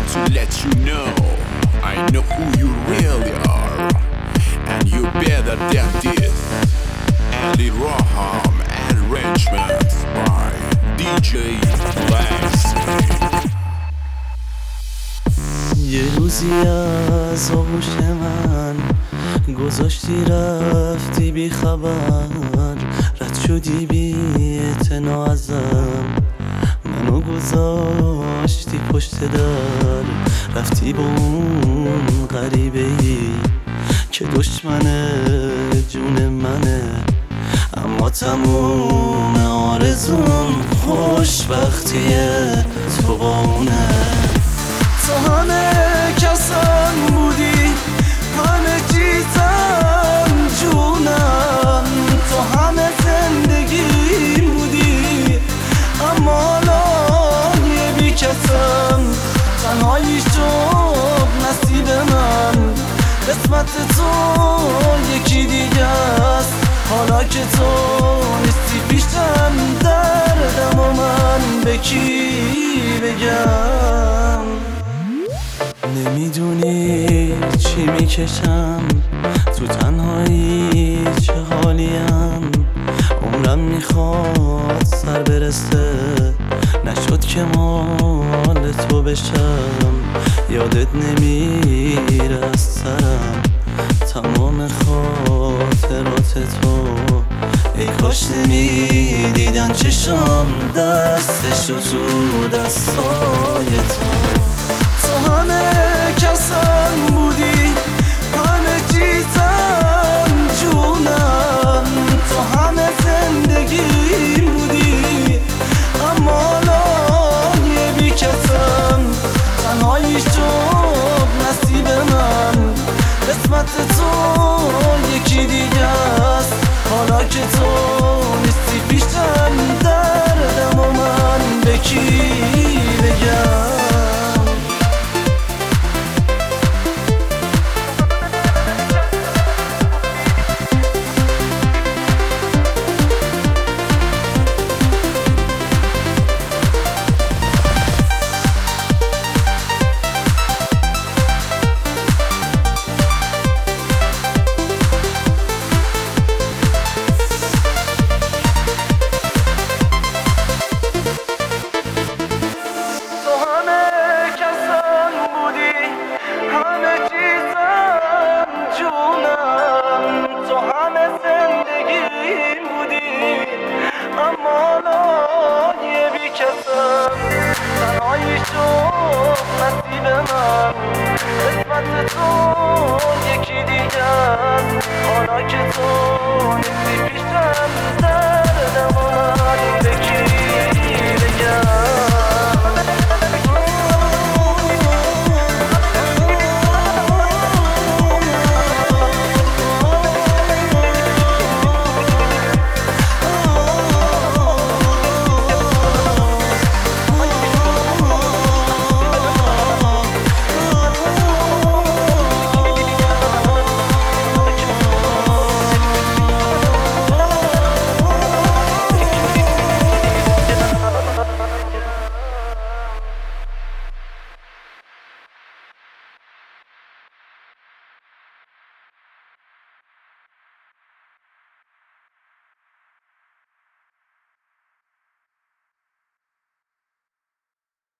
want to let you know I know who you really are, and you better than this. Ali Raham arrangements by DJ Blast. یه روزی از آغوش من گذاشتی رفتی بی خبر، رد شدی بی اعتنا ازم، منو گذاشتی پشت در، رفتی با اون غریبه ای که دشمن جون منه، اما تموم آرزون خوشبختیه تو با اونه. تو همه کسان بودی، همه چیزم جونم، تو همه زندگی بودی، اما الان یه بی کسم، تنهایی شد نصیب من، قسمت تو یکی دیگه است، حالا که تو نیستی پیشم، دردم و من به کی بگم؟ نمیدونی چی میکشم تو تنهایی، چه حالیم، عمرم میخواد سر برسه، نشد که مال تو بشم، یادت نمیره از سرم، تمام خاطرات تو، ای کاش نمیدیدن چشم دستشو تو دستای تو. تو همه کسم بودی، همه چیزم جونم، تو همه زندگی بودی، اما الان یه بی کسم، تنهایی شد نصیب من، قسمت تو یکی دیگه است، حالا که تو